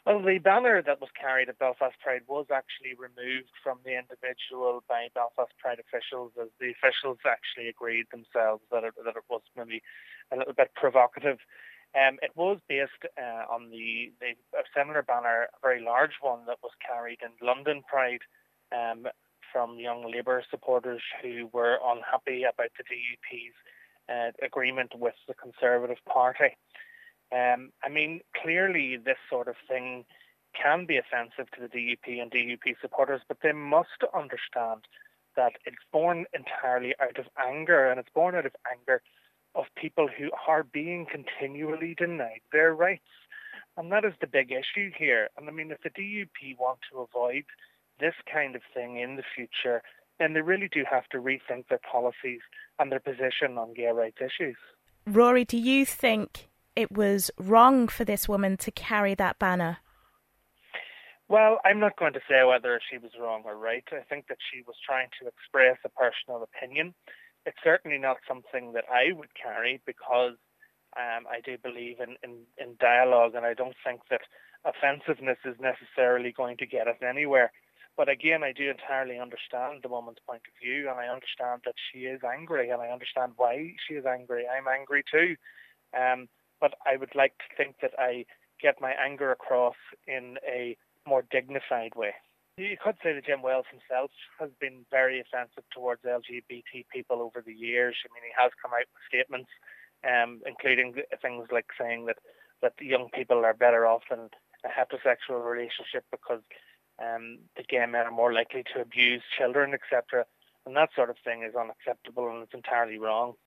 Well, the banner that was carried at Belfast Pride was actually removed from the individual by Belfast Pride officials, as the officials actually agreed themselves that it was maybe a little bit provocative. It was based on a similar banner, a very large one that was carried in London Pride from young Labour supporters who were unhappy about the DUP's agreement with the Conservative Party. Clearly this sort of thing can be offensive to the DUP and DUP supporters, but they must understand that it's born entirely out of anger, and it's born out of anger of people who are being continually denied their rights. And that is the big issue here. And if the DUP want to avoid this kind of thing in the future, then they really do have to rethink their policies and their position on gay rights issues. Rory, do you think it was wrong for this woman to carry that banner? Well, I'm not going to say whether she was wrong or right. I think that she was trying to express a personal opinion. It's certainly not something that I would carry, because I do believe in dialogue, and I don't think that offensiveness is necessarily going to get us anywhere. But again, I do entirely understand the woman's point of view, and I understand that she is angry, and I understand why she is angry. I'm angry too. But I would like to think that I get my anger across in a more dignified way. You could say that Jim Wells himself has been very offensive towards LGBT people over the years. He has come out with statements, including things like saying that the young people are better off in a heterosexual relationship because the gay men are more likely to abuse children, etc. And that sort of thing is unacceptable, and it's entirely wrong.